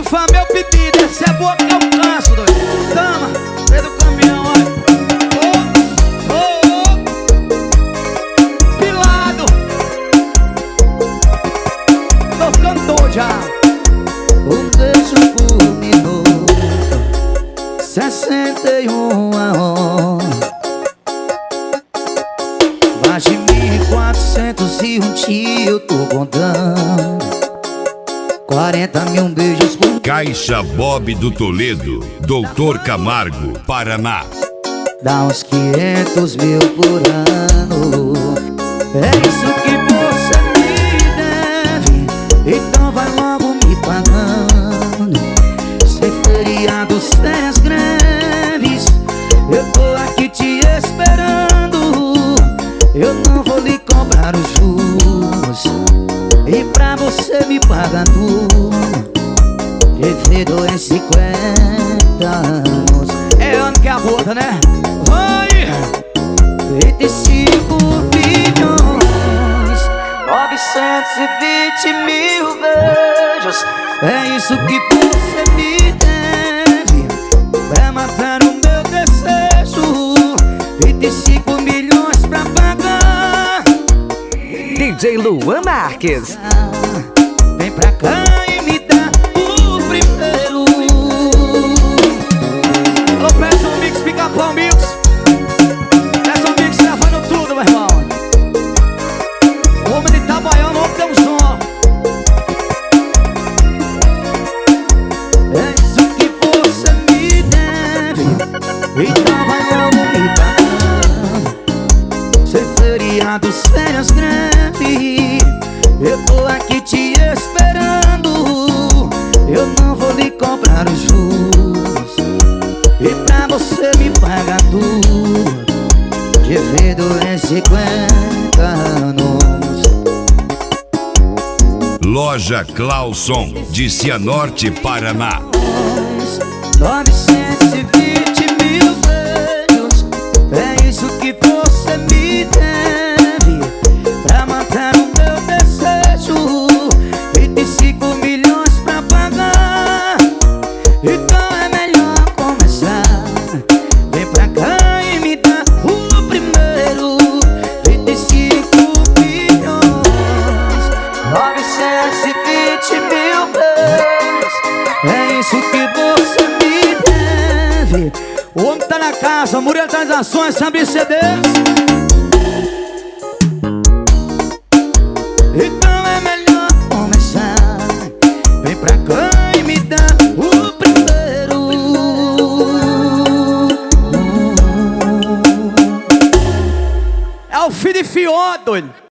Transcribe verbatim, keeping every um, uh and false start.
Rifa meu pedido, essa é boa que eu canso, doido. Tama, vem do caminhão, olha. Oh, oh, oh. Pilado. Tô cantor já. Um beijo por minuto, sessenta e uma horas. Mais de mil e quatrocentos e um dia eu tô contando. Quarenta mil beijos por Caixa Bob do Toledo, Doutor Camargo, Paraná. dá uns quinhentos mil por ano. É isso que você me deve, então vai logo me pagando. Sem feriado, sem as greves, eu tô aqui te esperando. Eu não vou lhe cobrar os juros, e pra você me pagar tudo, devido em cinquenta anos. É ano que é a bota, né? Vai! Vinte e cinco bilhões, novecentos e vinte mil beijos. É isso que você me deve pra matar o meu desejo. Vinte e cinco milhões pra pagar. D J Luan Marques. Vem pra cá e me dá o primeiro. Alô, peça um mix, fica pau mix. Peça um mix, levando tudo, meu irmão. O homem de Itabaiana, o homem tem um som. É isso que você me deve, então vai logo me pagar. Sem feriado, sem as greves, eu tô aqui te esperando. Eu não vou lhe cobrar os juros, e pra você me pagar tudo, devido em cinquenta anos. Loja Clauson, de Cianorte, Paraná. Novecentos e vinte mil beijos, é isso que você me deve pra matar o meu desejo. Vinte e cinco milhões pra pagar, então é melhor começar. Vem pra cá e me dá o primeiro. Vinte e cinco milhões, novecentos e vinte mil beijos, é isso que você me deve. O homem tá na casa, Murilo das Ações, sabe C Ds. Então é melhor começar. Vem pra cá e me dá o primeiro. É o filho de Fió, doido.